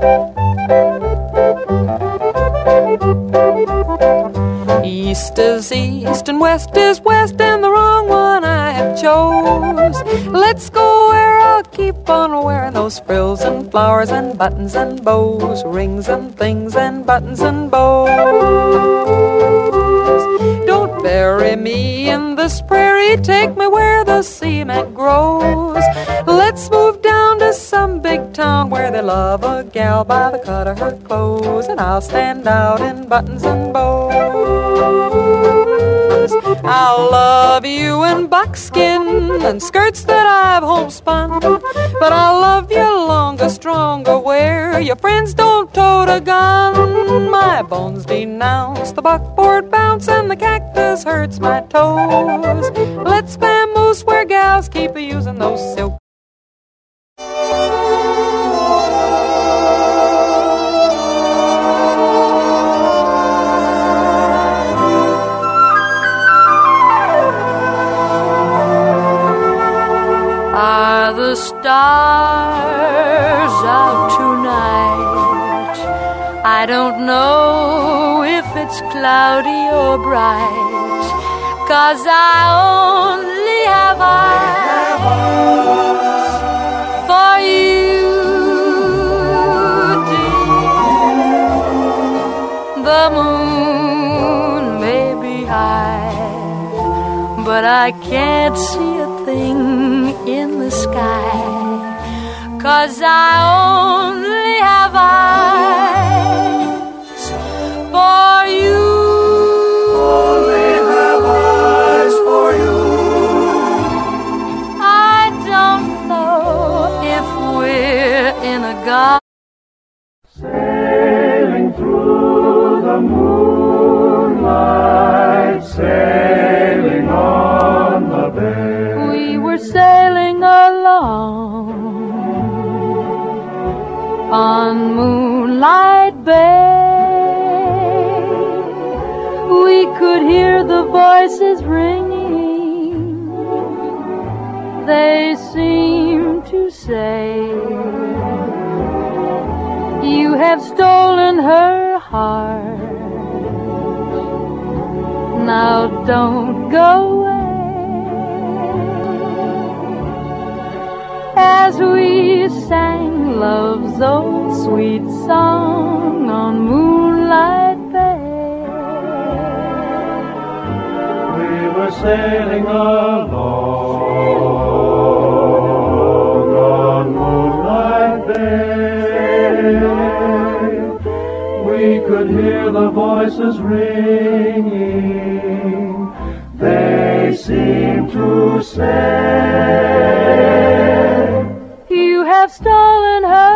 East is east and west is west, and the wrong one I have chose. Let's go where I'll keep on wearing those frills and flowers and buttons and bows, rings and things and buttons and bows. Don't bury me in this prairie, take me where the cement grows. Let's move down to some big town where they love a gal by the cut of her clothes, and I'll stand out in buttons and bows. I'll love you in buckskin and skirts that I've homespun, but I'll love you longer, stronger, where your friends don't tote a gun. My bones denounce the buckboard bounce, and the cactus hurts my toes. Let's vamoose where gals keep using those silk. Are the stars out tonight? I don't know if it's cloudy or bright, 'cause I only have eyes for you, dear. The moon may be high, but I can't see a thing in the sky, 'cause I only have eyes for you. Only have eyes for you. I don't know if we're in a garden, Sailing through the moonlight, sailing on the bay. we were sailing along on Moonlight Bay. We could hear the voices ringing, they seemed to say, you have stolen her heart, now don't go away. As we sang love's old sweet song on Moonlight Bay, We were sailing along on Moonlight Bay. We could hear the voices ringing, they seemed to say, you have stolen her